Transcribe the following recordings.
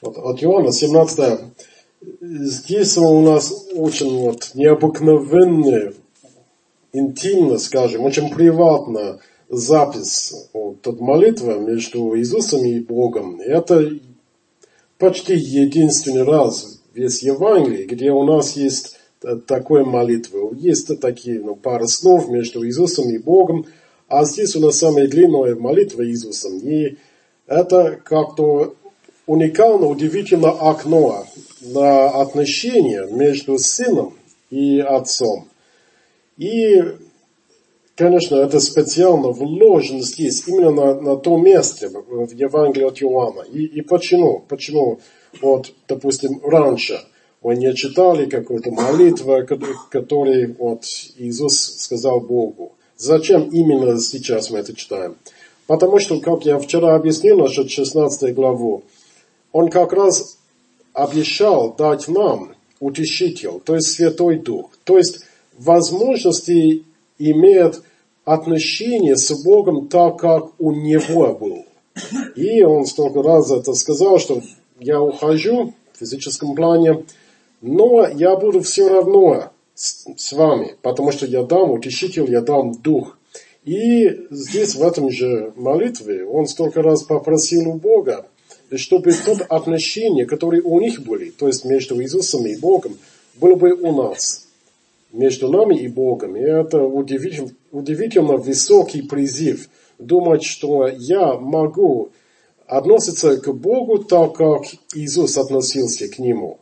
Вот, от Иоанна 17. Здесь у нас очень необыкновенная, интимно, скажем, очень приватная запись молитвы между Иисусом и Богом. Это почти единственный раз в весь Евангелии, где у нас есть такой молитвы. Есть такие пара слов между Иисусом и Богом, а здесь у нас самая длинная молитва Иисусом. И это как-то уникально, удивительно окно на отношения между Сыном и Отцом. И, конечно, это специально вложено здесь, именно на том месте, в Евангелии от Иоанна. И почему? Почему, допустим, раньше мы не читали какую-то молитву, которую Иисус сказал Богу? Зачем именно сейчас мы это читаем? Потому что, как я вчера объяснил насчет 16 главу, Он как раз обещал дать нам утешитель, то есть Святой Дух. То есть возможности имеет отношение с Богом так, как у Него был. И Он столько раз это сказал, что я ухожу в физическом плане, но я буду все равно с вами, потому что я дам утешитель, я дам Дух. И здесь, в этом же молитве, Он столько раз попросил у Бога, чтобы то отношение, которые у них были, то есть между Иисусом и Богом, было бы у нас, между нами и Богом. И это удивительно высокий призыв, думать, что я могу относиться к Богу так, как Иисус относился к Нему.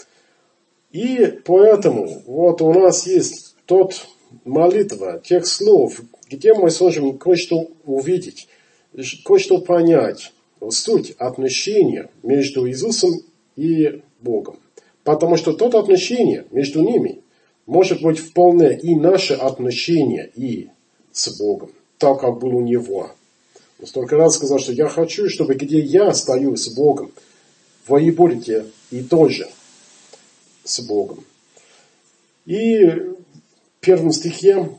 И поэтому у нас есть тот молитва, тех слов, где мы сможем кое-что увидеть, кое-что понять. Суть отношения между Иисусом и Богом. Потому что то отношение между ними может быть вполне и наше отношение и с Богом, так как было у Него. Он столько раз сказал, что я хочу, чтобы где я стою с Богом, вы и будете и тоже с Богом. И в 1 стихе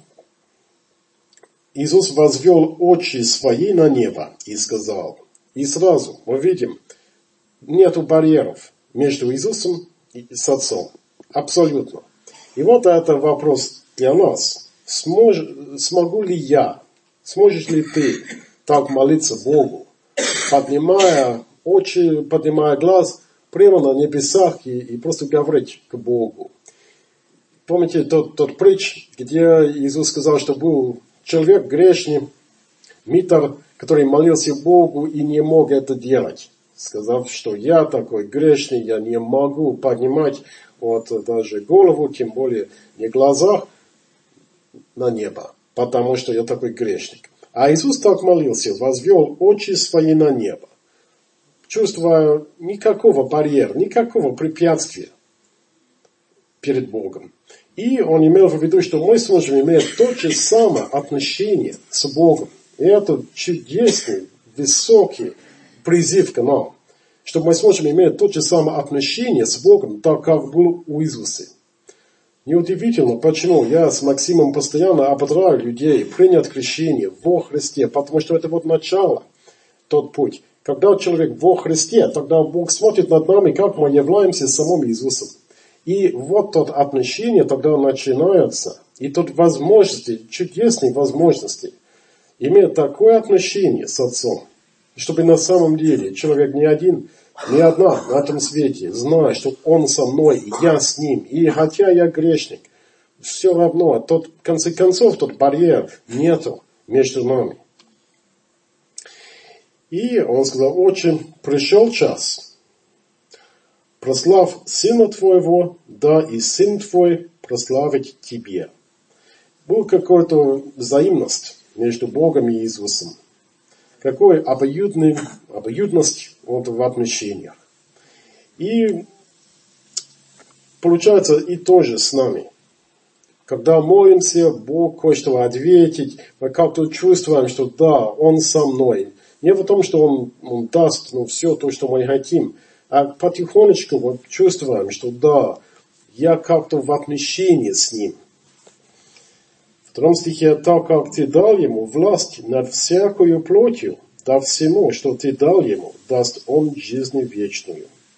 Иисус возвел очи свои на небо и сказал. И сразу мы видим, нету барьеров между Иисусом и с Отцом. Абсолютно. И это вопрос для нас. Смогу ли я, сможешь ли ты так молиться Богу, поднимая очи, поднимая глаз прямо на небесах и просто говорить к Богу? Помните тот притч, где Иисус сказал, что был человек грешный, митар, который молился Богу и не мог это делать, сказав, что я такой грешный, я не могу поднимать даже голову, тем более не глаза на небо, потому что я такой грешник. А Иисус так молился, возвел очи свои на небо, чувствуя никакого барьера, никакого препятствия перед Богом. И Он имел в виду, что мы сможем иметь то же самое отношение с Богом. И это чудесный, высокий призыв к нам, чтобы мы сможем иметь то же самое отношение с Богом, так как было у Иисуса. Неудивительно, почему я с Максимом постоянно ободряю людей принять крещение во Христе, потому что это начало, тот путь. Когда человек во Христе, тогда Бог смотрит над нами, как мы являемся самим Иисусом. И тот отношение тогда начинается, и тут возможности, чудесные возможности, имеет такое отношение с Отцом, чтобы на самом деле человек не одна на этом свете, зная, что Он со мной, и я с Ним, и хотя я грешник, все равно, в конце концов, тот барьер нету между нами. И Он сказал, отче, пришел час, прослав Сына Твоего, да и Сын Твой прославить Тебе. Был какой-то взаимность между Богом и Иисусом. Какой обоюдность в отношениях. И получается и тоже с нами. Когда молимся, Бог кое-что ответить, мы как-то чувствуем, что да, Он со мной. Не в том, что Он даст все то, что мы хотим, а потихонечку чувствуем, что да, я как-то в отношении с Ним. В 2 стихе, так как Ты дал Ему власть над всякою плотью, да всему, что Ты дал Ему, даст Он жизнь вечную.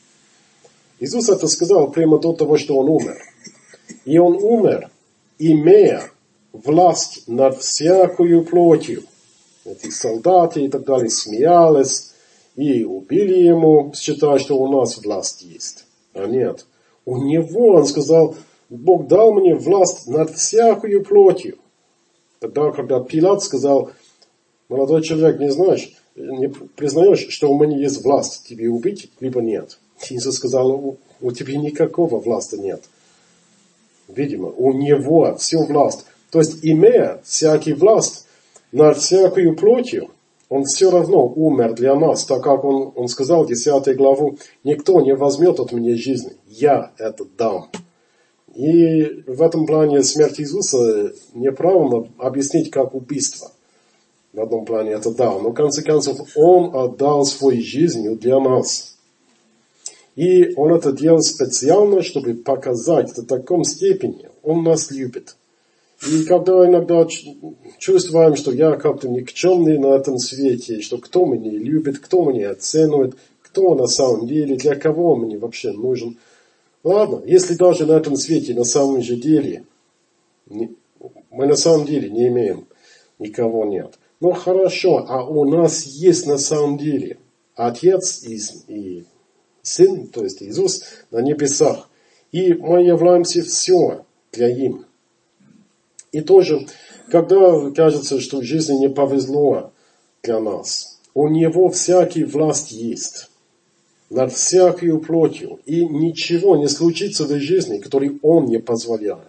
Иисус это сказал прямо до того, что Он умер. И Он умер, имея власть над всякою плотью. Эти солдаты и так далее смеялись и убили Ему, считая, что у нас власть есть. А нет. У Него, Он сказал, Бог дал мне власть над всякою плотью. Тогда, когда Пилат сказал, молодой человек, не признаешь, что у меня есть власть тебе убить, либо нет. Иисус сказал, у тебя никакого власти нет. Видимо, у Него всю власть. То есть, имея всякую власть над всякою плотью, Он все равно умер для нас, так как Он сказал, 10 главу, никто не возьмет от меня жизни, я это дам. И в этом плане смерть Иисуса неправильно объяснить как убийство. В одном плане это да, но в конце концов Он отдал свою жизнь для нас. И Он это делал специально, чтобы показать до таком степени, Он нас любит. И когда иногда чувствуем, что я как-то никчемный на этом свете, что кто меня любит, кто меня оценивает, кто на самом деле, для кого мне вообще нужен. Ладно, если даже на этом свете на самом же деле, мы на самом деле не имеем, никого нет. Но хорошо, а у нас есть на самом деле Отец и Сын, то есть Иисус на небесах. И мы являемся все для им. И тоже, когда кажется, что в жизни не повезло для нас, у Него всякая власть есть над всякою плотью, и ничего не случится в жизни, который Он не позволяет.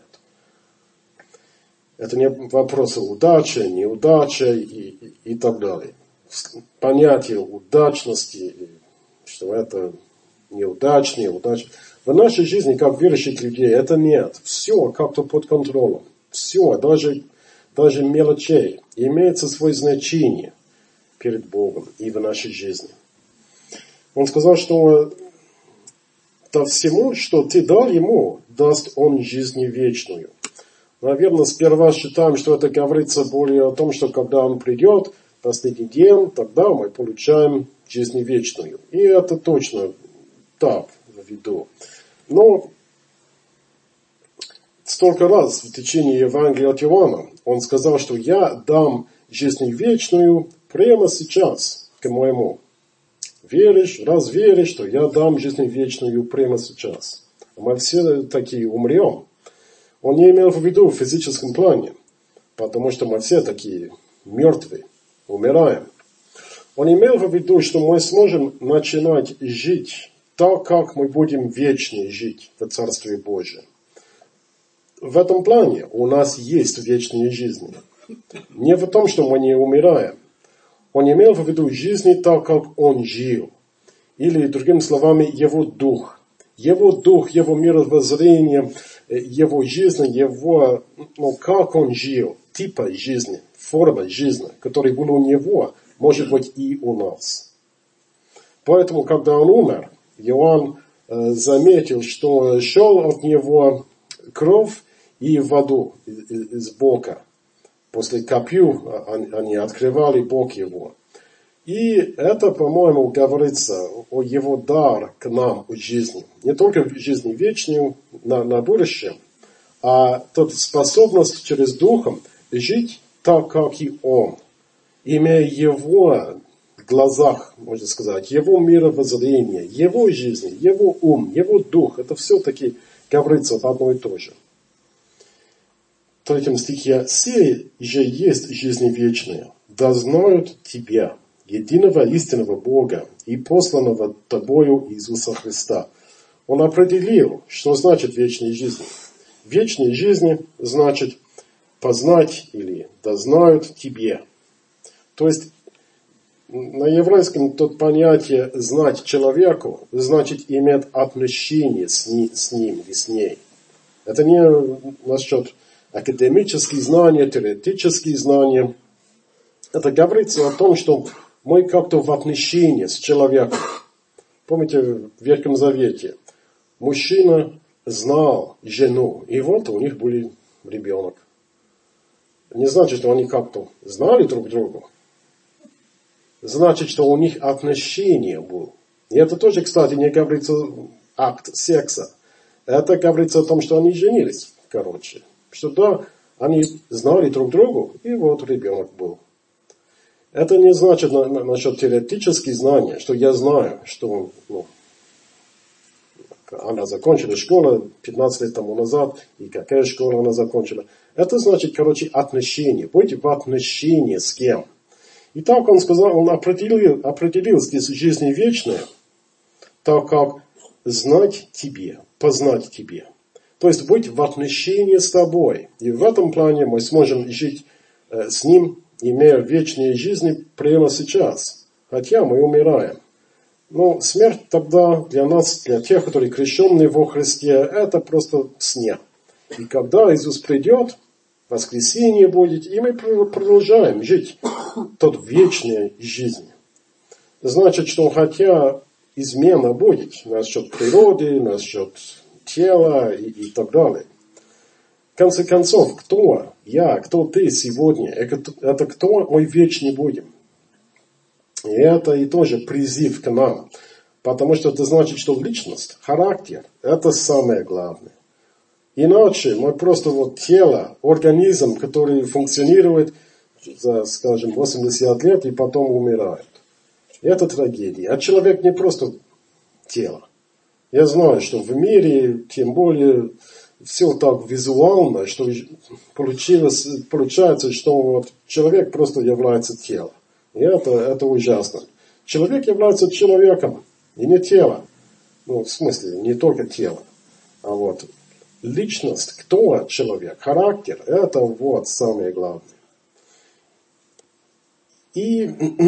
Это не вопрос удачи, неудачи и так далее. Понятие удачности, что это неудачно, неудачно. В нашей жизни, как верующих людей, это нет. Все как-то под контролем. Все, даже мелочей, имеет свое значение перед Богом и в нашей жизни. Он сказал, что до всему, что ты дал Ему, даст Он жизнь вечную. Наверное, сперва считаем, что это говорится более о том, что когда Он придет, последний день, тогда мы получаем жизнь вечную. И это точно так в виду. Но столько раз в течение Евангелия от Иоанна Он сказал, что я дам жизнь вечную прямо сейчас к моему. Раз веришь, что я дам жизнь вечную прямо сейчас. Мы все такие умрем. Он не имел в виду в физическом плане, потому что мы все такие мертвые, умираем. Он имел в виду, что мы сможем начинать жить так, как мы будем вечно жить в Царстве Божьем. В этом плане у нас есть вечная жизнь. Не в том, что мы не умираем. Он имел в виду жизнь так, как Он жил. Или, другими словами, Его дух. Его дух, Его мировоззрение, Его жизнь, Его, как Он жил. Типа жизни, форма жизни, которая была у Него, может быть и у нас. Поэтому, когда Он умер, Иоанн заметил, что шел от Него кровь и воду из бока. После копью они открывали бок Его. И это, по-моему, говорится о Его дар к нам в жизни. Не только в жизни вечную, на будущем, а тот способность через Духом жить так, как и Он. Имея Его в глазах, можно сказать, Его мировоззрение, Его жизнь, Его ум, Его Дух. Это все-таки говорится в одно и то же. В 3 стихе, «Сей же есть жизнь вечная, да знают Тебя, единого истинного Бога и посланного Тобою Иисуса Христа». Он определил, что значит вечная жизнь. Вечная жизнь значит познать или да знают Тебе. То есть на еврейском тут понятие знать человеку значит иметь отношение с ним или с ней. Это не насчет академические знания, теоретические знания. Это говорится о том, что мы как-то в отношении с человеком. Помните, в Ветхом Завете мужчина знал жену, и вот у них был ребенок. Не значит, что они как-то знали друг друга. Значит, что у них отношение было. И это тоже, кстати, не говорится акт секса. Это говорится о том, что они женились, короче. Что да, они знали друг другу, и вот ребенок был. Это не значит насчет теоретических знаний, что я знаю, что она закончила школу 15 лет тому назад, и какая школа она закончила. Это значит, короче, отношения. Будьте в отношении с кем. И так он сказал, он определил здесь жизнь вечную, так как знать тебе, познать тебе. То есть быть в отношении с тобой. И в этом плане мы сможем жить с ним, имея вечную жизнь прямо сейчас. Хотя мы умираем. Но смерть тогда для нас, для тех, которые крещены во Христе, это просто сне. И когда Иисус придет, воскресение будет, и мы продолжаем жить тот вечной жизнью. Значит, что хотя измена будет насчет природы, насчет тела и так далее. В конце концов, кто я, кто ты сегодня, это кто мы вечный будем. И это и тоже призыв к нам. Потому что это значит, что личность, характер, это самое главное. Иначе мы просто вот тело, организм, который функционирует за, скажем, 80 лет и потом умирает. Это трагедия. А человек не просто тело. Я знаю, что в мире, тем более, все так визуально, что получается, что вот человек просто является телом. И это ужасно. Человек является человеком, и не тело. Ну, в смысле, не только тело. А вот личность, кто человек, характер, это вот самое главное. И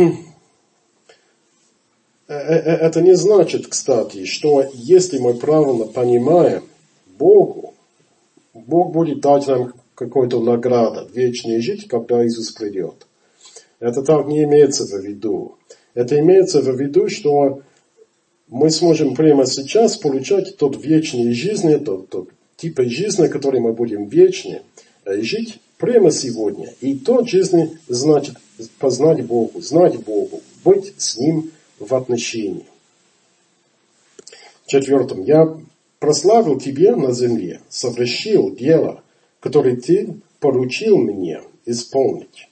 это не значит, кстати, что если мы правильно понимаем Бог будет дать нам какую-то награду, вечную жизнь, когда Иисус придет. Это так не имеется в виду. Это имеется в виду, что мы сможем прямо сейчас получать тот вечный жизнь, тот тип жизни, который мы будем вечно жить прямо сегодня. И тот жизнь значит познать Богу, знать Богу, быть с Ним в отношении. 4. Я прославил Тебе на земле, совершил дело, которое Ты поручил мне исполнить.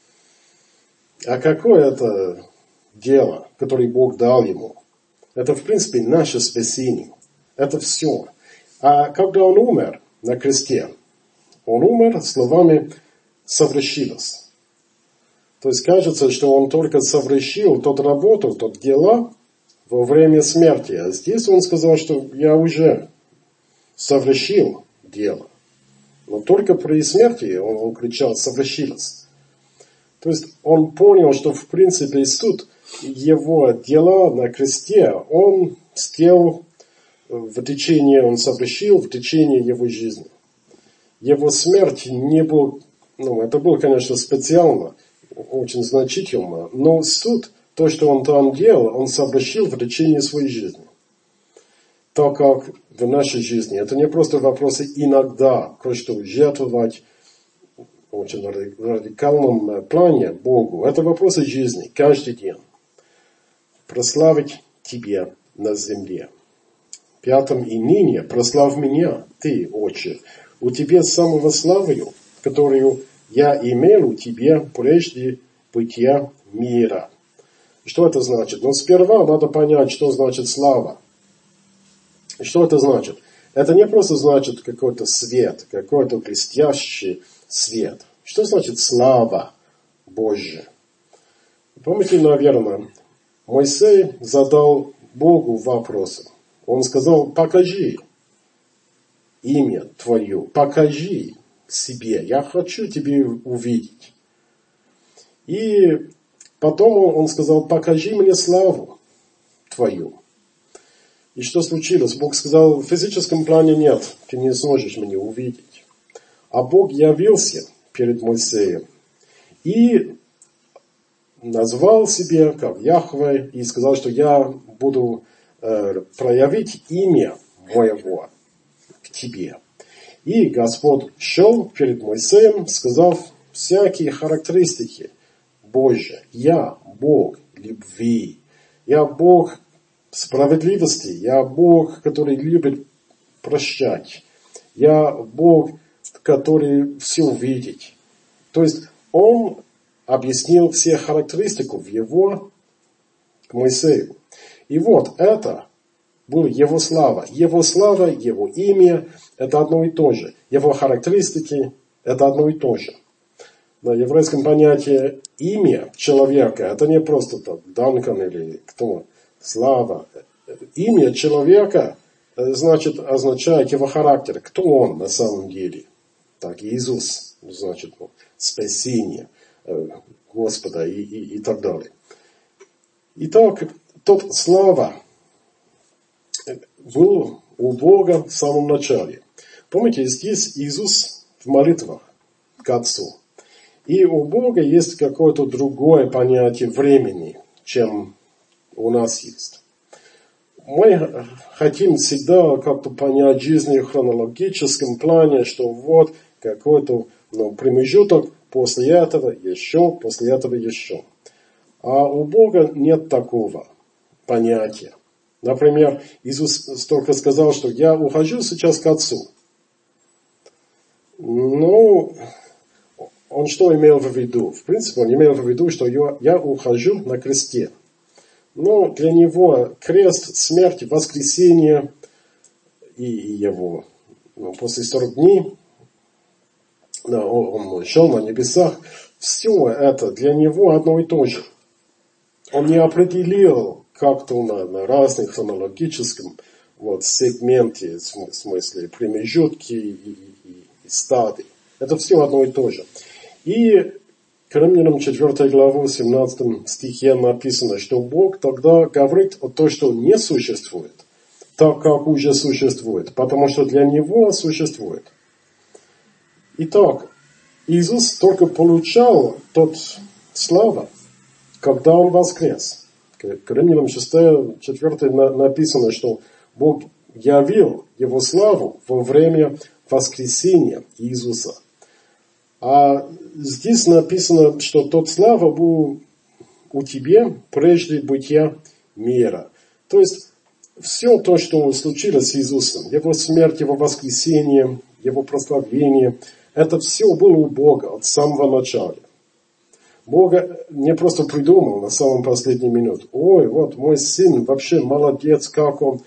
А какое это дело, которое Бог дал ему? Это, в принципе, наше спасение. Это все. А когда он умер на кресте, он умер словами «совершилось». То есть кажется, что он только совершил тот работу, тот дела во время смерти. А здесь он сказал, что я уже совершил дело. Но только при смерти он кричал «совершилось». То есть он понял, что в принципе суд его дела на кресте он сделал он совершил в течение его жизни. Его смерть не был, это было, конечно, специально, очень значительно, но суд, то, что он там делал, он совершил в течение своей жизни. Так как в нашей жизни, это не просто вопросы иногда, кое-что жертвовать, в очень радикальном плане Богу. Это вопросы жизни, каждый день. Прославить Тебе на земле. 5. И ныне прославь меня, Ты, Отче, у Тебя самого славою, которую я имел у Тебя прежде бытия мира. Что это значит? Сперва надо понять, что значит слава. Что это значит? Это не просто значит какой-то свет, какой-то блестящий свет. Что значит слава Божья? Помните, наверное, Моисей задал Богу вопрос. Он сказал, покажи имя Твое, покажи себе, я хочу Тебе увидеть. И потом он сказал, покажи мне славу Твою. И что случилось? Бог сказал, в физическом плане нет, ты не сможешь меня увидеть. А Бог явился перед Моисеем и назвал себя как Яхве и сказал, что я буду проявить имя моего к тебе. И Господь шел перед Моисеем, сказав всякие характеристики Божьи. Я Бог любви. Я Бог справедливости. Я Бог, который любит прощать. Я Бог, который все видит. То есть он объяснил все характеристики в его к Моисею. И вот это была его слава. Его слава, его имя – это одно и то же. Его характеристики – это одно и то же. На еврейском понятии имя человека – это не просто там Данкан или кто. Слава. Имя человека значит, означает его характер. Кто он на самом деле? Так, Иисус, значит, спасение Господа и так далее. Итак, тот слава был у Бога в самом начале. Помните, здесь Иисус в молитвах к Отцу. И у Бога есть какое-то другое понятие времени, чем у нас есть. Мы хотим всегда как-то понять жизнь в хронологическом плане, что вот какой-то промежуток, после этого еще, после этого еще. А у Бога нет такого понятия. Например, Иисус только сказал, что я ухожу сейчас к Отцу. Ну, он что имел в виду? В принципе, он имел в виду, что я ухожу на кресте. Но для него крест, смерть, воскресение и его после 40 дней он шел на небесах. Все это для него одно и то же. Он не определил как-то на разных хронологическом сегменте, в смысле промежутки и стадии. Это все одно и то же. И к Римлянам 4 главу 17 стихе написано, что Бог тогда говорит о том, что не существует, так как уже существует, потому что для Него существует. Итак, Иисус только получал тот славу, когда Он воскрес. К Римлянам 4 написано, что Бог явил Его славу во время воскресения Иисуса. А здесь написано, что тот слава был у тебя прежде бытия мира. То есть, все то, что случилось с Иисусом, Его смерть, Его воскресение, Его прославление, это все было у Бога от самого начала. Бог не просто придумал на самом последней минуте. Ой, вот мой сын вообще молодец, как он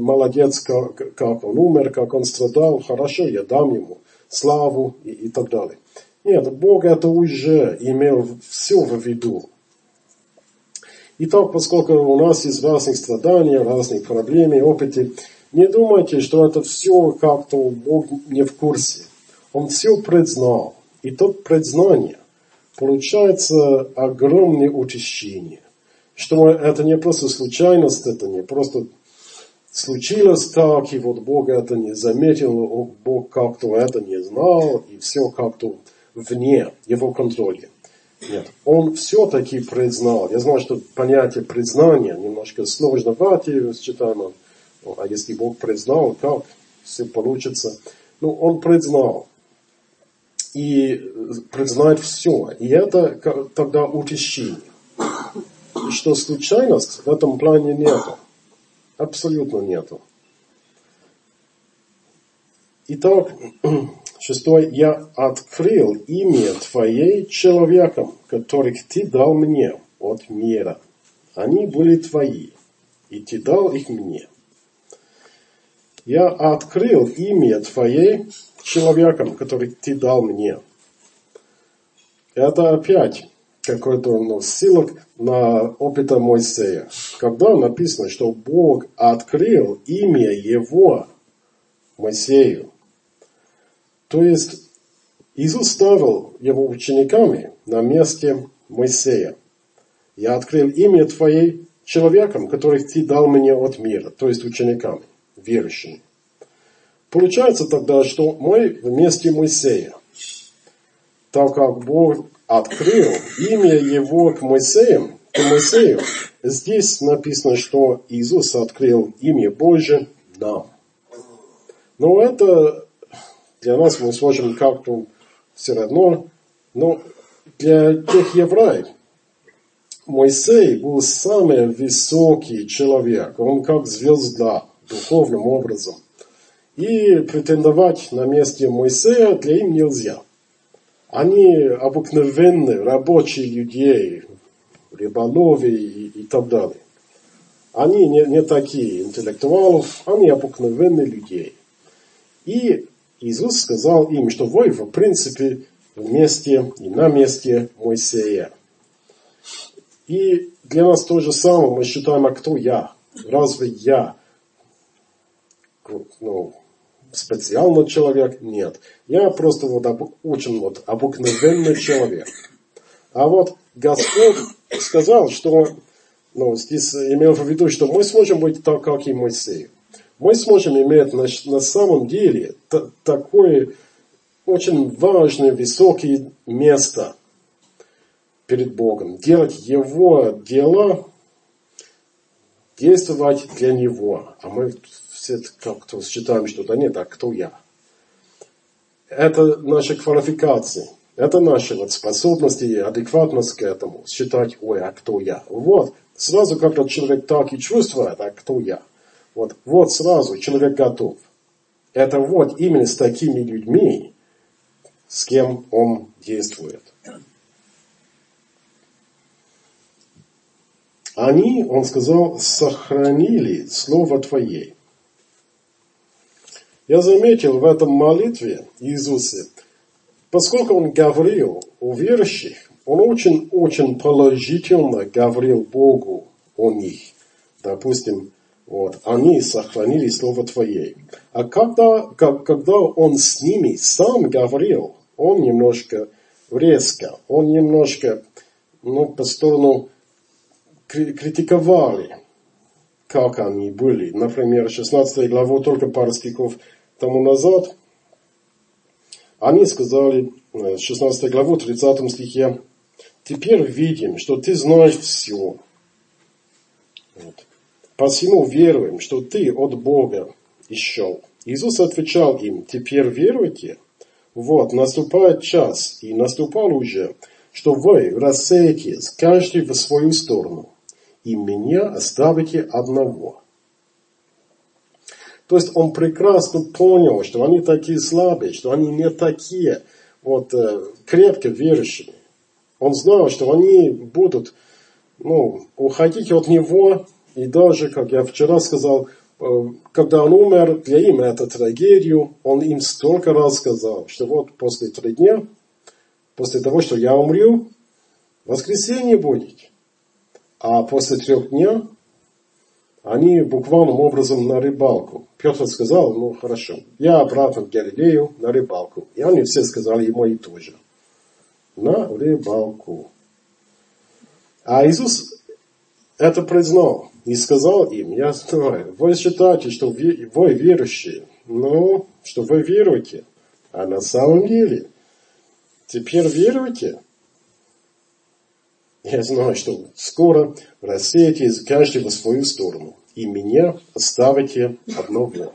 умер, как он страдал. Хорошо, я дам ему славу и так далее. Нет, Бог это уже имел все в виду. Итак, поскольку у нас есть разные страдания, разные проблемы, опыты, не думайте, что это все как-то Бог не в курсе. Он все предзнал. И тот предзнание получается огромное утешение. Что это не просто случайность, это не просто случилось так, и вот Бог это не заметил, Бог как-то это не знал, и все как-то вне его контроля. Нет, он все-таки признал. Я знаю, что понятие признания немножко сложновато считаемо. А если Бог признал, как все получится? Ну, он признал. И признает все. И это тогда утешение. Что случайность в этом плане нету. Абсолютно нету. Итак, 6. Я открыл имя Твоей человекам, которых Ты дал мне от мира. Они были Твои, и Ты дал их мне. Я открыл имя Твоей человекам, которых Ты дал мне. Это опять какой-то ссылок на опыт Моисея. Когда написано, что Бог открыл имя Его Моисею. То есть Иисус ставил Его учениками на месте Моисея. Я открыл имя Твоей человекам, которых Ты дал мне от мира. То есть ученикам, верующим. Получается тогда, что мы вместе Моисея. Так как Бог открыл имя Его к Моисею, здесь написано, что Иисус открыл имя Божие нам. Но это для нас мы сможем как-то все равно, но для тех евреев Моисей был самый высокий человек. Он как звезда, духовным образом. И претендовать на месте Моисея для им нельзя. Они обыкновенные, рабочие люди, рыболовы и так далее. Они не такие интеллектуалы, они обыкновенные люди. И Иисус сказал им, что вы, в принципе, вместе и на месте Моисея. И для нас то же самое, мы считаем, а кто я? Разве я специальный человек? Нет. Я просто очень обыкновенный человек. А вот Господь сказал, что, здесь имел в виду, что мы сможем быть так, как и Моисей. Мы сможем иметь на самом деле такое очень важное, высокое место перед Богом. Делать Его дела, действовать для Него. А мы все как-то считаем, что да нет, а кто я? Это наши квалификации. Это наши способности и адекватность к этому. Считать, ой, а кто я? Вот. Сразу, когда человек так и чувствует, а кто я? Вот сразу человек готов. Это именно с такими людьми, с кем он действует. Они, он сказал, сохранили Слово Твое. Я заметил в этом молитве Иисуса, поскольку он говорил о верующих, он очень положительно говорил Богу о них. Допустим, они сохранили Слово Твое. А когда он с ними сам говорил, он немножко резко, он немножко, по сторону критиковали, как они были. Например, 16 главу, только пару стихов тому назад, они сказали, 16 главу, 30 стихе, «Теперь видим, что ты знаешь все. Посему веруем, что ты от Бога исшел». Иисус отвечал им, «Теперь веруете? Наступает час, и наступал уже, что вы рассеетесь, каждый в свою сторону, и меня оставите одного». То есть он прекрасно понял, что они такие слабые, что они не такие крепко верующими. Он знал, что они будут уходить от него, и даже, как я вчера сказал, когда он умер, для им это трагедию, он им столько раз сказал, что после 3 дня, после того, что я умру, воскресенье будет. А после 3 дня они буквальным образом на рыбалку. Петр сказал, хорошо, я обратно в Галилею на рыбалку. И они все сказали ему и тоже. На рыбалку. А Иисус это признал и сказал им, я знаю, вы считаете, что вы верующие, что вы веруете, а на самом деле, теперь веруете? Я знаю, что скоро рассеетесь каждый в свою сторону, и меня оставите одного.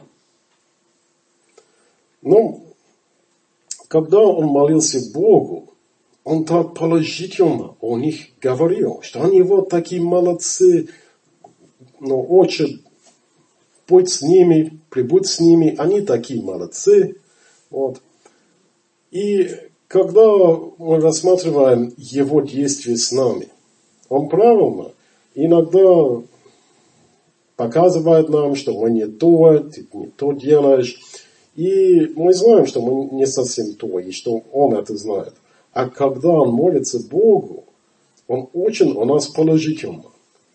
Когда он молился Богу, он так положительно о них говорил, что они такие молодцы, очень будь с ними, прибудь с ними, они такие молодцы. И когда мы рассматриваем его действия с нами, он правильно иногда показывает нам, что мы не то делаешь. И мы знаем, что мы не совсем то, и что он это знает. А когда он молится Богу, он очень у нас положительно.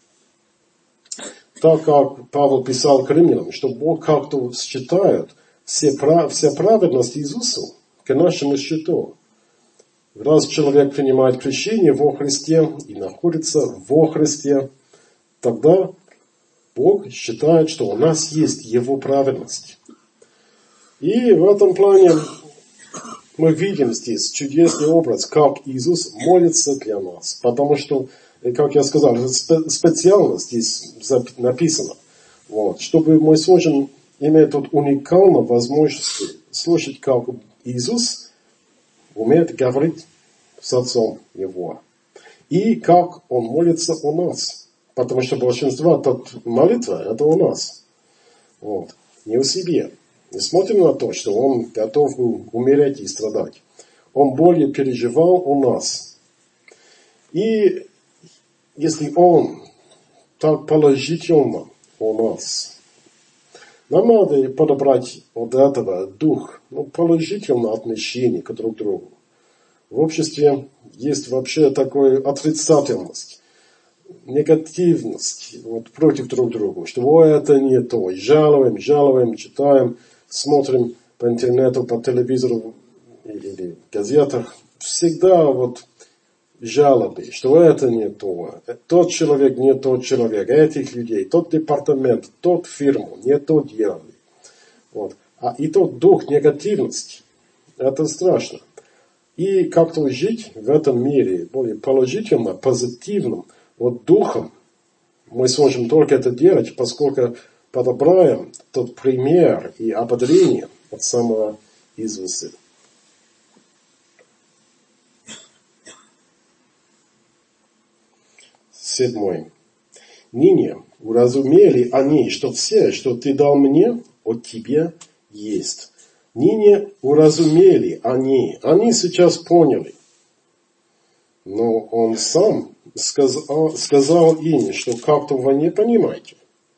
Так как Павел писал к римлянам, что Бог как-то считает вся праведность Иисуса к нашему счету. Раз человек принимает крещение во Христе и находится во Христе, тогда Бог считает, что у нас есть Его праведность. И в этом плане мы видим здесь чудесный образ, как Иисус молится для нас. Потому что, как я сказал, специально здесь написано, чтобы мы сможем иметь тут уникальную возможность слушать, как Иисус умеет говорить с Отцом Его. и как Он молится о нас. Потому что большинство молитвы это о нас. Вот. Не о себе. Несмотря на то, что Он готов был умереть и страдать. Он более переживал о нас. И если Он так положительно о нас, нам надо подобрать от этого дух, положительное отношение к друг другу. В обществе есть вообще такая отрицательность, негативность против друг друга, что это не то. И жалуем, читаем, смотрим по интернету, по телевизору или газетах. Всегда жалобы, что это не то. Тот человек не тот человек, этих людей, тот департамент, тот фирму, не то делали. И тот дух негативности, это страшно. И как-то жить в этом мире более положительно, позитивным, духом, мы сможем только это делать, поскольку подобраем тот пример и ободрение от самого Иисуса. 7. Ныне уразумели они, что все, что ты дал мне, от тебе есть. Ныне уразумели они. Они сейчас поняли. Но он сам сказал им, что как-то вы не понимаете.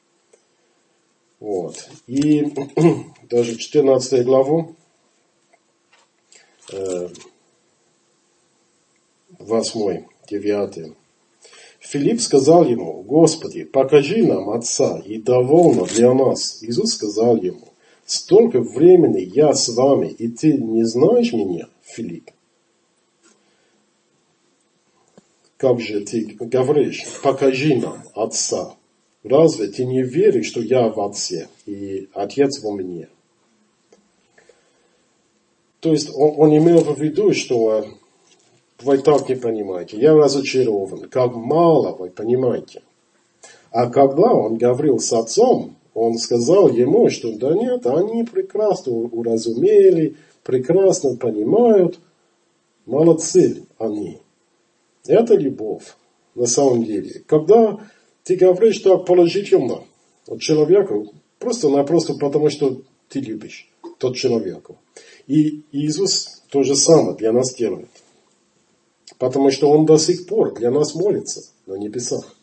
И даже 14 главу, 8, 9. Филипп сказал ему: Господи, покажи нам Отца, и довольно для нас. Иисус сказал ему: столько времени я с вами, и ты не знаешь меня, Филипп? Как же ты говоришь: покажи нам Отца? Разве ты не веришь, что я в Отце, и Отец во мне? То есть он имел в виду, что вы так не понимаете. Я разочарован. Как мало вы понимаете. А когда он говорил с отцом, он сказал ему, что да нет, они прекрасно уразумели, прекрасно понимают. Молодцы они. Это любовь на самом деле. Когда ты говоришь так положительно человеку, просто-напросто потому, что ты любишь тот человека. И Иисус то же самое для нас делает. Потому что Он до сих пор для нас молится на небесах.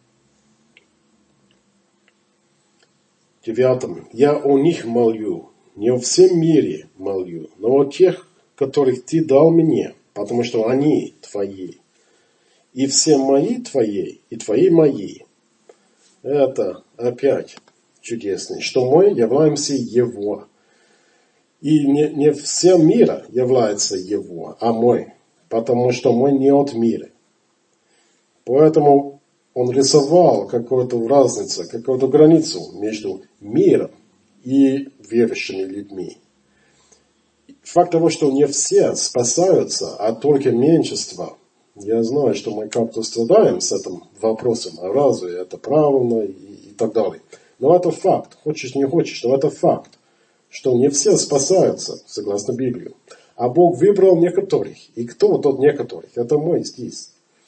9. Я о них молю, не о всем мире молю, но о тех, которых Ты дал мне, потому что они Твои. И все мои Твои, и Твои мои. Это опять чудесно, что мы являемся Его. И не все мира является Его, а мы. Потому что мы не от мира. Поэтому он рисовал какую-то разницу, какую-то границу между миром и верующими людьми. Факт того, что не все спасаются, а только меньшинство. Я знаю, что мы как-то страдаем с этим вопросом, а разве это правильно и так далее. Но это факт. Хочешь, не хочешь, но это факт. Что не все спасаются, согласно Библии. А Бог выбрал некоторых. И кто тот некоторых? Это мы здесь.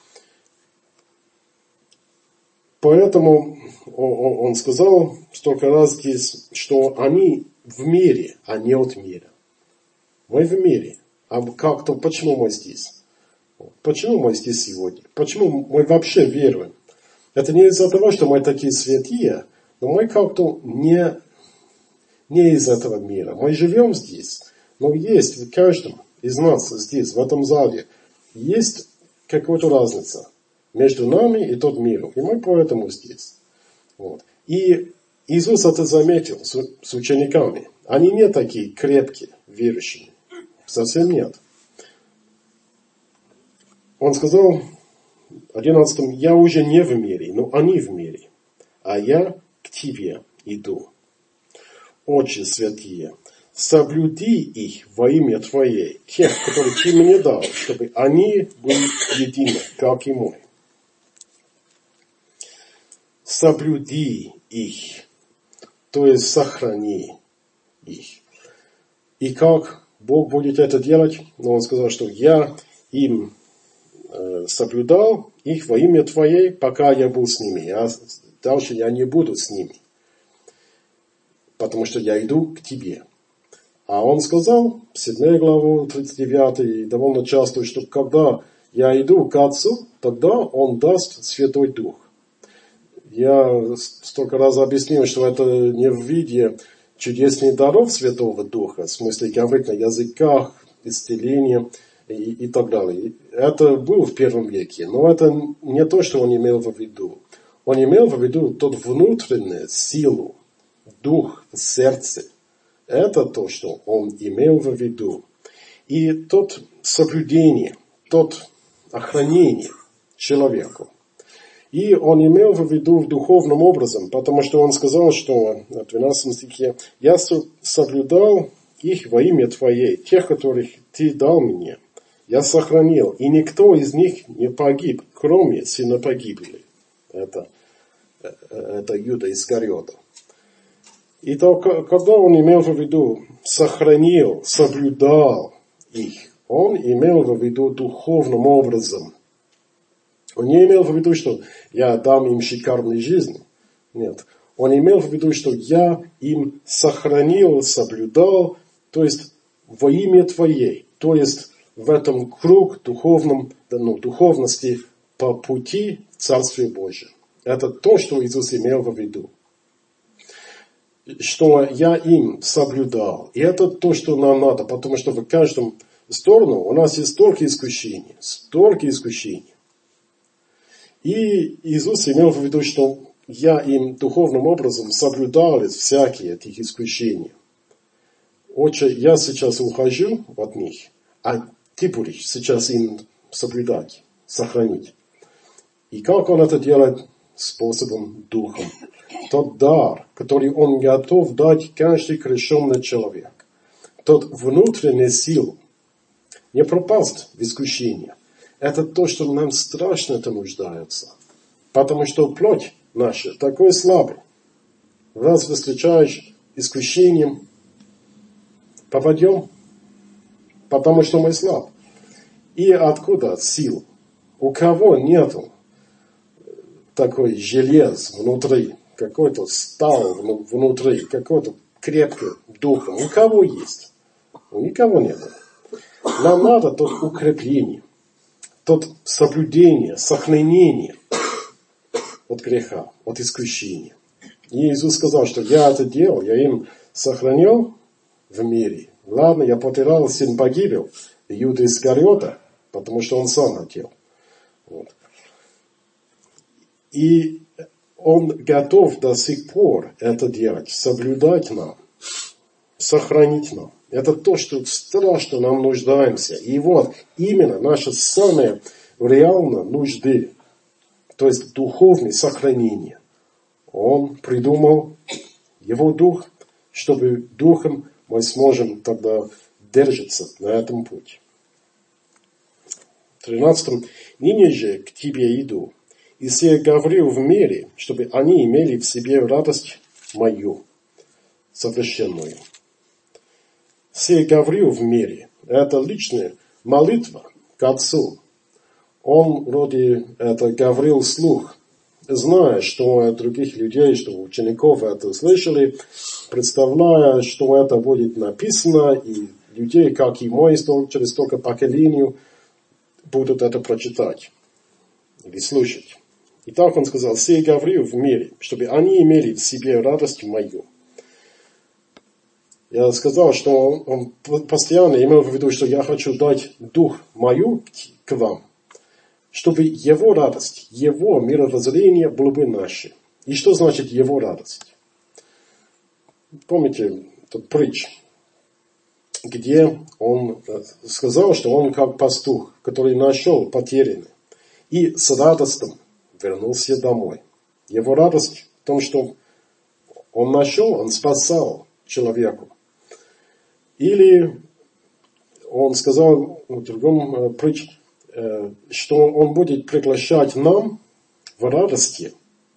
Поэтому он сказал столько раз здесь, что они в мире, а не от мира. Мы в мире. А почему мы здесь? Почему мы здесь сегодня? Почему мы вообще веруем? Это не из-за того, что мы такие святые, но мы как-то не из этого мира. Мы живем здесь. Но есть в каждом из нас здесь, в этом зале, есть какая-то разница между нами и тот миром. И мы поэтому здесь. И Иисус это заметил с учениками. Они не такие крепкие, верующие. Совсем нет. Он сказал, 11, я уже не в мире, но они в мире. А я к тебе иду. Отче святые, соблюди их во имя Твое, тех, которых Ты мне дал, чтобы они были едины, как и мы. Соблюди их, то есть сохрани их. И как Бог будет это делать? Но Он сказал, что я им соблюдал, их во имя Твое, пока я был с ними. Дальше я не буду с ними, потому что я иду к Тебе. А он сказал, 7 главу, 39, довольно часто, что когда я иду к Отцу, тогда Он даст Святой Дух. Я столько раз объяснил, что это не в виде чудесных даров Святого Духа, в смысле говорить на языках, исцеление и так далее. Это было в первом веке, но это не то, что он имел в виду. Он имел в виду тот внутреннюю силу, дух в сердце. Это то, что он имел в виду. И тот соблюдение, тот охранение человеку. И он имел в виду в духовном образом, потому что он сказал, что в 12 стихе «Я соблюдал их во имя Твое, тех, которых Ты дал мне. Я сохранил, и никто из них не погиб, кроме сына погибели». Это Иуда Искариота. И то, когда он имел в виду сохранил, соблюдал их, он имел в виду духовным образом. Он не имел в виду, что я дам им шикарную жизнь. Нет. Он имел в виду, что я им сохранил, соблюдал, то есть во имя Твоей. То есть в этом круг духовности по пути в Царствие Божие. Это то, что Иисус имел в виду. Что я им соблюдал. И это то, что нам надо, потому что в каждом сторону у нас есть столько искушений. И Иисус имел в виду, что я им духовным образом соблюдал всякие этих искушений. Я сейчас ухожу от них, а ты будешь сейчас им соблюдать, сохранить. И как он это делает? Способом духом. Тот дар, который он готов дать каждый крещенный человек. Тот внутренний сил. Не пропасть в искушении. Это то, что нам страшно это нуждается. Потому что плоть наша такой слабый. Раз встречаешь искушением, попадем, потому что мы слаб. И откуда сил? У кого нету такой желез внутри, какой-то стал внутри, какой-то крепкий духом? У кого есть? У никого нет. Нам надо тот укрепление. Тот соблюдение, сохранение от греха, от искушения. И Иисус сказал, что я это делал, я им сохранил в мире. Ладно, я потерял, сын погибел, Иуда Искариота, потому что он сам хотел. Вот. И он готов до сих пор это делать, соблюдать нам, сохранить нам. Это то, что страшно нам нуждаемся. И вот именно наши самые реальные нужды, то есть духовное сохранение. Он придумал его дух, чтобы духом мы сможем тогда держаться на этом пути. 13. «Ныне же к Тебе иду, и сие говорю в мире, чтобы они имели в себе радость мою, совершенную». Сие говорю в мире. Это личная молитва к Отцу. Он вроде это говорил вслух, зная, что других людей, что учеников это слышали, представляя, что это будет написано, и людей, как и мой, через столько поколений, будут это прочитать или слушать. И так он сказал, сие говорю в мире, чтобы они имели в себе радость мою. Я сказал, что он постоянно имел в виду, что я хочу дать дух мою к вам, чтобы его радость, его мировоззрение было бы наше. И что значит его радость? Помните тот притч, где он сказал, что он как пастух, который нашел потерянный, и с радостью вернулся домой. Его радость в том, что он нашел, он спасал человеку. Или он сказал в другом притче, что он будет приглашать нам в радости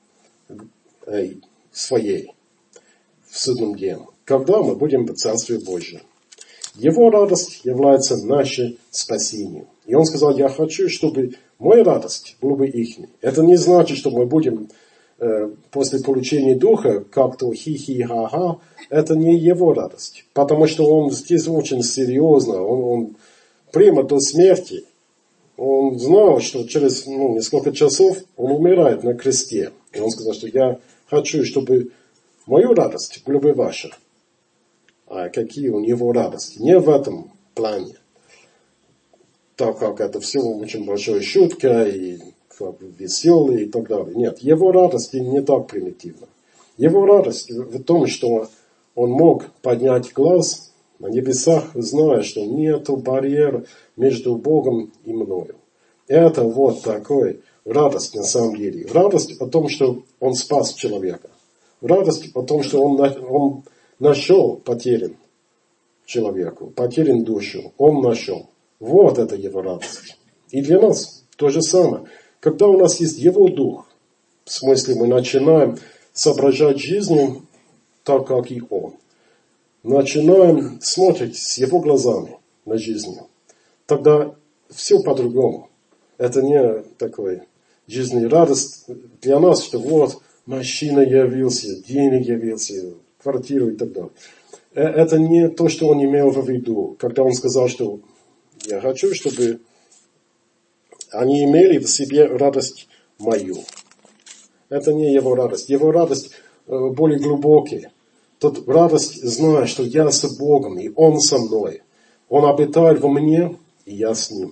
своей в судном дне, когда мы будем в Царстве Божьем. Его радость является нашим спасением. И он сказал, я хочу, чтобы Моя радость была бы ихней. Это не значит, что мы будем после получения Духа как-то хи-хи-ха-ха. Это не его радость. Потому что он здесь очень серьезно. Он прямо до смерти. Он знал, что через несколько часов он умирает на кресте. И он сказал, что я хочу, чтобы мою радость была бы ваша. А какие у него радости? Не в этом плане. Так как это все очень большая шутка и как бы веселый и так далее. Нет, его радость не так примитивна. Его радость в том, что он мог поднять глаз на небесах, зная, что нет барьера между Богом и мною. Это вот такой радость на самом деле. Радость о том, что он спас человека. Радость о том, что он нашел потерян человеку, потерян душу. Он нашел. Вот это его радость. И для нас то же самое. Когда у нас есть его дух, в смысле мы начинаем соображать жизнью так, как и он. Начинаем смотреть с его глазами на жизнь. Тогда все по-другому. Это не такой жизненный радость для нас, что вот мужчина явился, денег явился, квартиру и так далее. Это не то, что он имел в виду, когда он сказал, что я хочу, чтобы они имели в себе радость мою. Это не его радость. Его радость более глубокая. Тут радость, зная, что я с Богом, и Он со мной. Он обитает во мне, и я с Ним.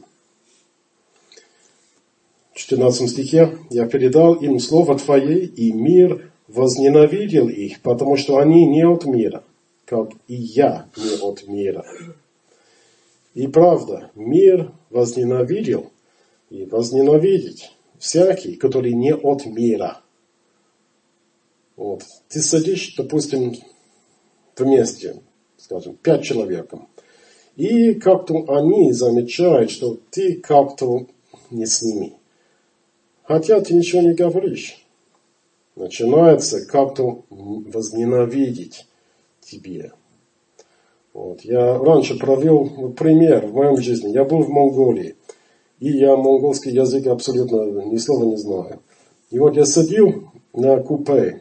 В 14 стихе я передал им слово Твое, и мир возненавидел их, потому что они не от мира, как и я не от мира. И правда, мир возненавидел и возненавидеть всякий, который не от мира. Вот. Ты садишь, допустим, вместе, скажем, 5 человек. И как-то они замечают, что ты как-то не с ними. Хотя ты ничего не говоришь. Начинается как-то возненавидеть тебе. Вот. Я раньше провел пример в моем жизни. Я был в Монголии. И я монгольский язык абсолютно ни слова не знаю. И вот я сидел на купе.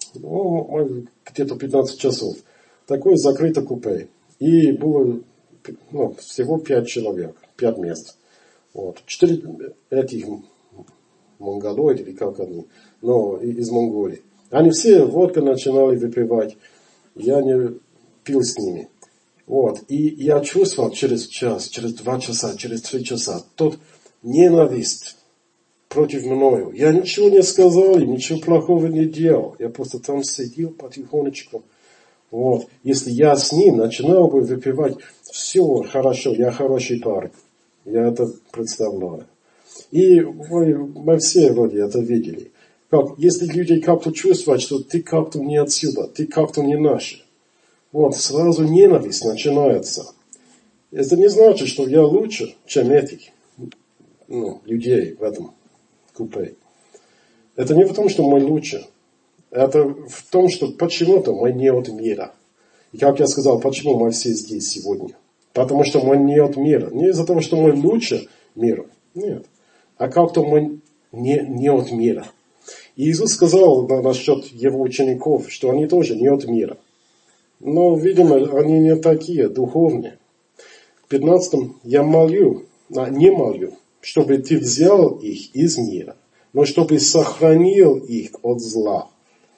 Где-то 15 часов. Такое закрытое купе. И было всего 5 человек. 5 мест. Вот. 4 этих монголоид, или как они, но из Монголии. Они все водку начинали выпивать. Я не пил с ними. Вот. И я чувствовал через час, через 2 часа, через 3 часа тот ненависть против мною. Я ничего не сказал, ничего плохого не делал. Я просто там сидел потихонечку. Вот. Если я с ним начинал бы выпивать, все хорошо, я хороший парень. Я это представляю. И мы все вроде это видели. Как, если люди как-то чувствуют, что ты как-то не отсюда, ты как-то не наш. Вот, сразу ненависть начинается. Это не значит, что я лучше, чем этих людей в этом купе. Это не в том, что мы лучше. Это в том, что почему-то мы не от мира. И как я сказал, почему мы все здесь сегодня? Потому что мы не от мира. Не из-за того, что мы лучше мира. Нет. А как-то мы не от мира. И Иисус сказал насчет его учеников, что они тоже не от мира. Но, видимо, они не такие духовные. В 15 я не молю, чтобы ты взял их из мира, но чтобы сохранил их от зла.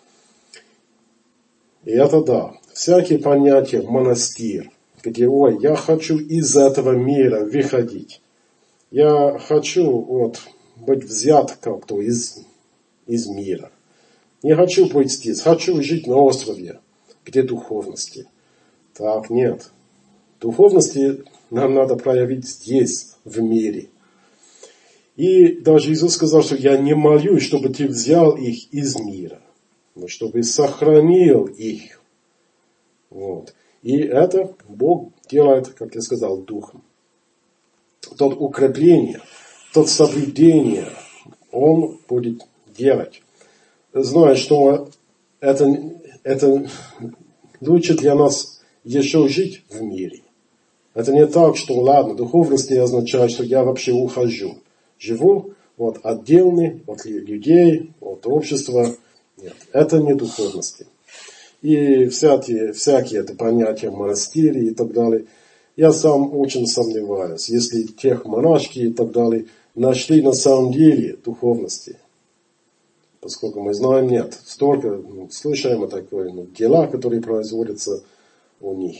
И это да, всякие понятия в монастырь, где, я хочу из этого мира выходить. Я хочу быть взят как-то из мира. Не хочу быть здесь, хочу жить на острове, где духовности. Так, нет. Духовности нам надо проявить здесь, в мире. И даже Иисус сказал, что я не молюсь, чтобы ты взял их из мира, но чтобы сохранил их. Вот. И это Бог делает, как я сказал, духом. Тот укрепление, тот соблюдение Он будет делать. Зная, что это лучше для нас еще жить в мире. Это не так, что ладно, духовность не означает, что я вообще ухожу. живу отдельный от людей, от общества. Нет, это не духовности. И всякие это понятия монастыри и так далее. Я сам очень сомневаюсь, если тех монашки и так далее нашли на самом деле духовности. Поскольку мы знаем, нет. Столько слышим о такой дела, которые производятся у них.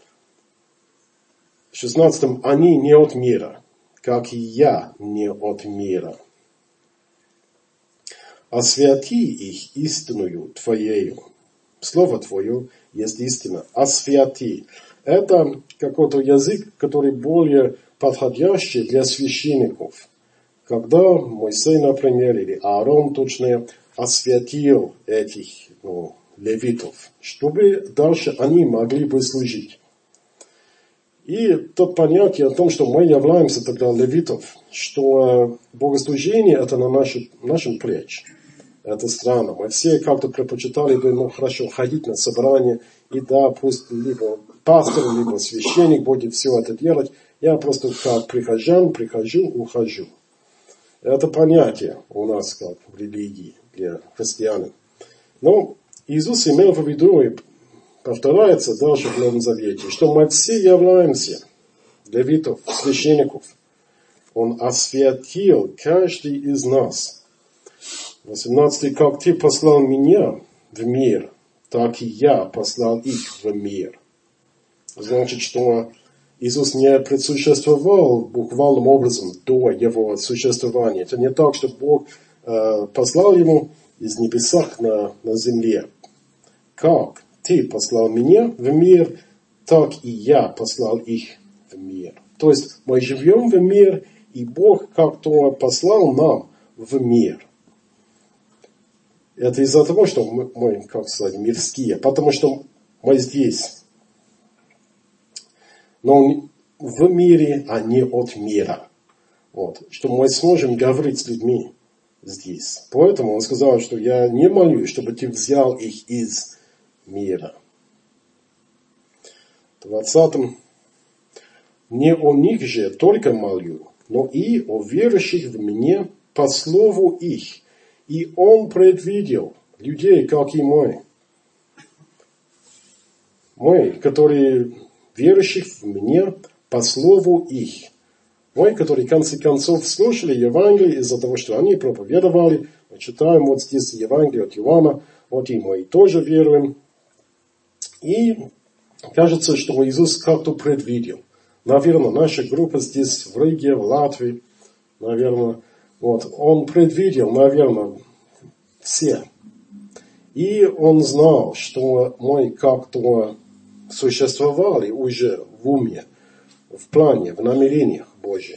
В 16 они не от мира, как и я не от мира. Освяти их истинную Твоею. Слово Твое есть истина. Освяти. Это какой-то язык, который более подходящий для священников. Когда Моисей, например, или Аарон, точнее, освятил этих левитов, чтобы дальше они могли бы служить. И то понятие о том, что мы являемся тогда левитов, что богослужение это на нашем плече. Это странно. Мы все как-то предпочитали бы, хорошо, ходить на собрание, и да, пусть либо пастор, либо священник будет все это делать. Я просто как прихожан, прихожу, ухожу. Это понятие у нас как в религии для христиан. Но Иисус имел в виду, и повторяется дальше в Новом Завете, что мы все являемся левитов, священников. Он освятил каждый из нас. 18. Как ты послал меня в мир, так и я послал их в мир. Значит, что Иисус не предсуществовал буквальным образом до его существования. Это не так, что Бог послал ему из небесах на земле. Как ты послал меня в мир, так и я послал их в мир. То есть мы живем в мир, и Бог как-то послал нам в мир. Это из-за того, что мы, как сказать, мирские, потому что мы здесь. Но в мире, а не от мира. Что мы сможем говорить с людьми здесь. Поэтому он сказал, что я не молюсь, чтобы ты взял их из мира. 20. Не о них же только молю, но и о верующих в меня по слову их. И он предвидел людей, как и мы. Мы, которые верующих в меня по слову их. Мы, которые в конце концов слушали Евангелие из-за того, что они проповедовали. Мы читаем здесь Евангелие от Иоанна. И мы тоже веруем. И кажется, что Иисус как-то предвидел. Наверное, наша группа здесь в Риге, в Латвии, наверное, он предвидел, наверное, все. И он знал, что мы как-то существовали уже в уме, в плане, в намерениях Божьих.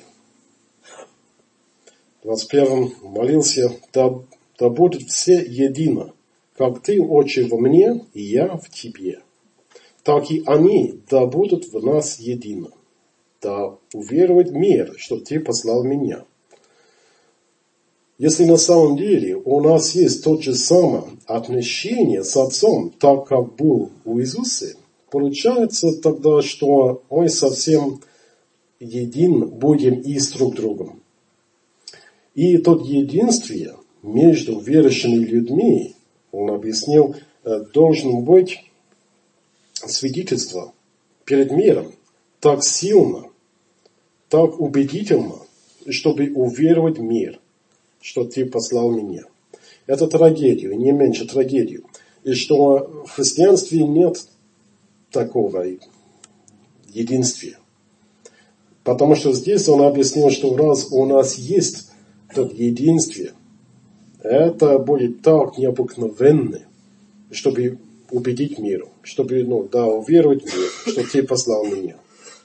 21. Молился, да будут все едино, как ты, Отче, во мне, и я в тебе. Так и они да будут в нас едино. Да уверует мир, что ты послал меня. Если на самом деле у нас есть то же самое отношение с Отцом, так как был у Иисуса, получается тогда, что мы совсем един будем и с друг другом. И тот единствие между верующими людьми, он объяснил, должно быть свидетельство перед миром так сильно, так убедительно, чтобы уверовать в мир, что ты послал меня. Это трагедию, не меньше трагедию. И что в христианстве нет такого единствия. Потому что здесь он объяснил, что раз у нас есть это единствие, это будет так необыкновенно, чтобы убедить миру, чтобы, уверовать в мир, что ты послал меня.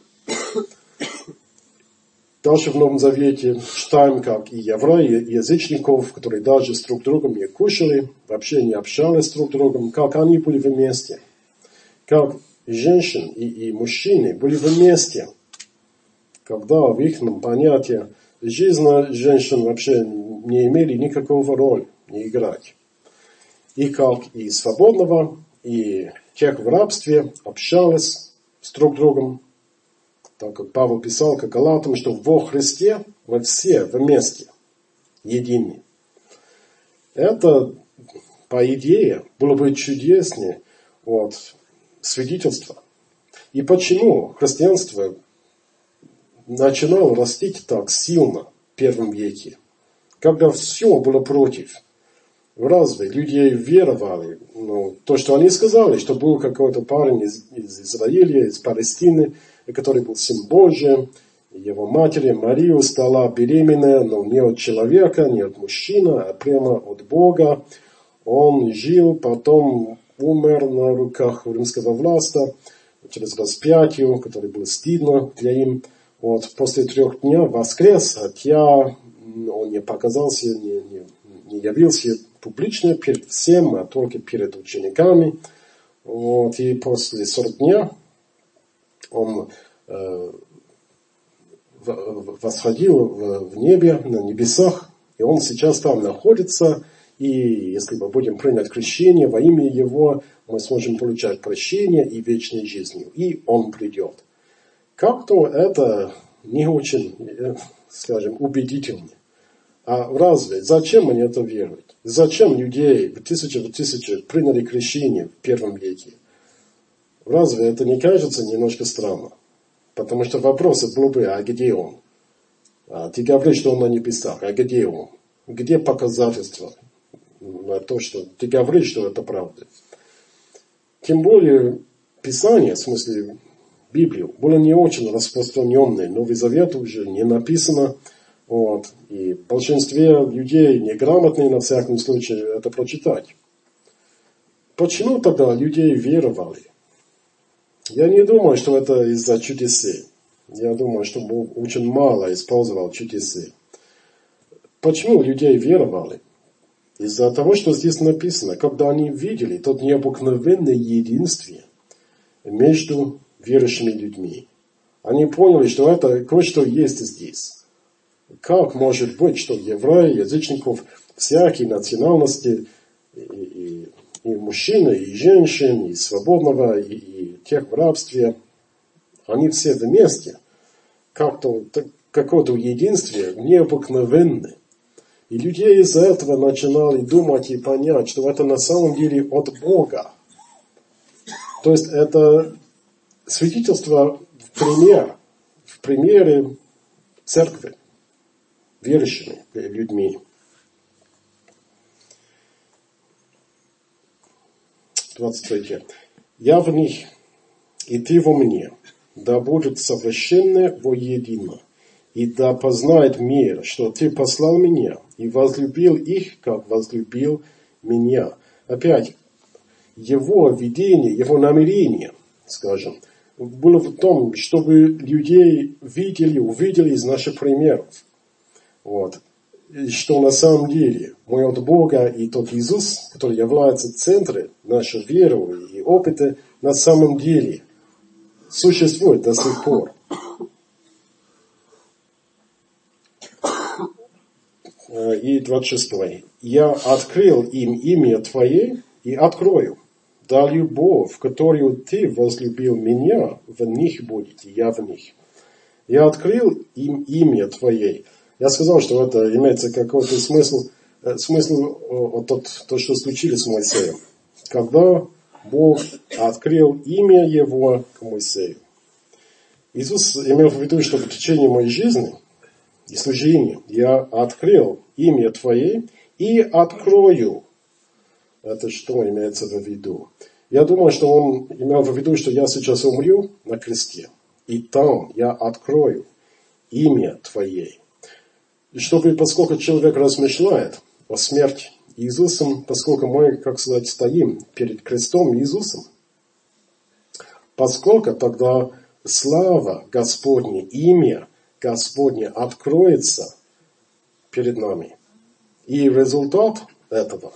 Дальше в Новом Завете читаем, как и евреи, и язычников, которые даже с друг другом не кушали, вообще не общались с друг другом, как они были вместе. Как женщины и мужчины были вместе, когда в их понятии жизни женщин вообще не имели никакого роли, не играть. И как и свободного, и тех в рабстве общались с друг другом. Так как Павел писал к Галатам, что во Христе мы все вместе, едины. Это, по идее, было бы чудеснее свидетельство. И почему христианство начинало расти так сильно в первом веке, когда все было против? Разве люди веровали? То, что они сказали, что был какой-то парень из Израиля, из Палестины, который был сын Божий, его матери Мария стала беременная, но не от человека, не от мужчины, а прямо от Бога. Он жил, потом умер на руках римского власта через распятие, которое было стыдно для им. После 3 дней воскрес, хотя он не показался, не явился публично перед всем, а только перед учениками. И после 40 дней он восходил в небе, на небесах, и он сейчас там находится, и если мы будем принять крещение во имя Его, мы сможем получать прощение и вечную жизнь, и Он придет. Как-то это не очень, скажем, убедительно. А разве? Зачем они это веруют? Зачем людей в тысячи приняли крещение в первом веке? Разве это не кажется немножко странно? Потому что вопросы был бы, а где он? Ты говоришь, что он на небесах, а где он? Где показательства на то, что ты говоришь, что это правда? Тем более, Писание, в смысле Библию, было не очень распространенное. Новый Завет уже не написано. И в большинстве людей неграмотные, на всяком случае, это прочитать. Почему тогда людей веровали? Я не думаю, что это из-за чудес. Я думаю, что Бог очень мало использовал чудесы. Почему людей веровали? Из-за того, что здесь написано, когда они видели тот необыкновенное единство между верующими людьми. Они поняли, что это кое-что есть здесь. Как может быть, что евреи, язычников, всякие национальности, и мужчины, и женщин, и свободного, и тех в рабстве, они все вместе, какое-то единствие необыкновенное. И людей из-за этого начинали думать и понять, что это на самом деле от Бога. То есть это свидетельство в примере церкви, верующими людьми. 23. «Я в них, и ты во мне, да будет совершенны воедино, и да познает мир, что ты послал меня, и возлюбил их, как возлюбил меня». Опять, его видение, его намерение, скажем, было в том, чтобы людей увидели из наших примеров. Что на самом деле мы от Бога, и тот Иисус, который является центром нашей веры и опыта, на самом деле существует до сих пор. И 26. «Я открыл им имя Твое и открою, да любовь, которую Ты возлюбил меня, в них будет, и я в них. Я открыл им имя Твое». Я сказал, что это имеется какой-то смысл то, что случилось с Моисеем. Когда Бог открыл имя Его к Моисею. Иисус имел в виду, что в течение моей жизни и служения я открыл имя Твое и открою. Это что имеется в виду? Я думаю, что он имел в виду, что я сейчас умру на кресте. И там я открою имя Твое. И чтобы, поскольку человек размышляет о смерти Иисусом, поскольку мы, как сказать, стоим перед крестом Иисусом, поскольку тогда слава Господня, имя Господне откроется перед нами. И результат этого,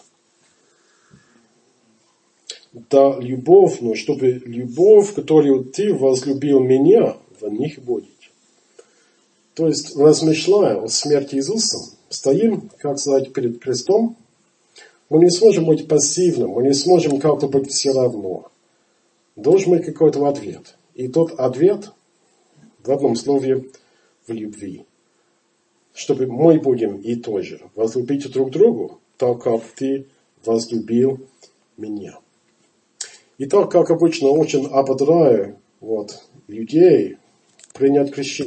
да любовь, чтобы любовь, которую ты возлюбил меня, в них будет. То есть, размышляя о смерти Иисуса, стоим, как сказать, перед крестом, мы не сможем быть пассивным, мы не сможем как-то быть все равно. Должен быть какой-то ответ. И тот ответ В одном слове в любви. Чтобы мы будем и тоже возлюбить друг другу, так как ты возлюбил меня. И так, как обычно, очень ободряю людей принять крещение.